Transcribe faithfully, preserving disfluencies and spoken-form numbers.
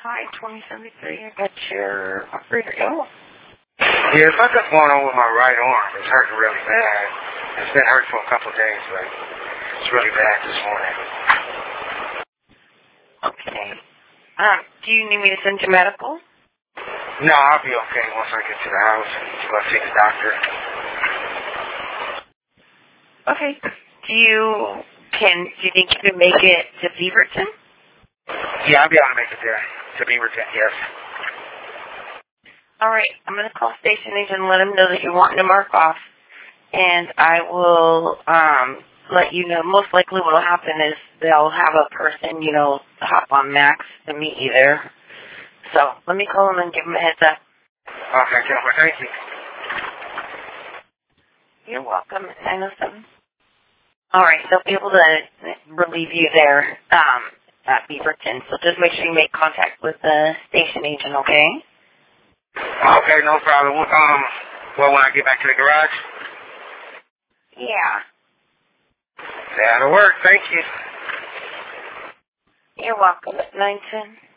Hi, twenty seventy-three. I got your operator. Oh. Yeah, something's going on with my right arm. It's hurting really bad. It's been hurting for a couple of days, but it's really bad this morning. Okay. Um, do you need me to send you medical? No, I'll be okay once I get to the house and go see the doctor. Okay. Do you can do you think you can make it to Beaverton? Yeah, I'll be able to make it there. To Beaverton, yes. All right. I'm going to call station agent and let them know that you're wanting to mark off. And I will um, let you know. Most likely what will happen is they'll have a person, you know, hop on Max to meet you there. So let me call them and give them a heads up. Okay, Jennifer, thank you. You're welcome. nine oh seven. All right. They'll be able to relieve you there um, at Beaverton. So just make sure you make contact with the station agent, okay? Okay, no problem. Um, well, when I get back to the garage? Yeah. That'll work. Thank you. You're welcome. nine ten.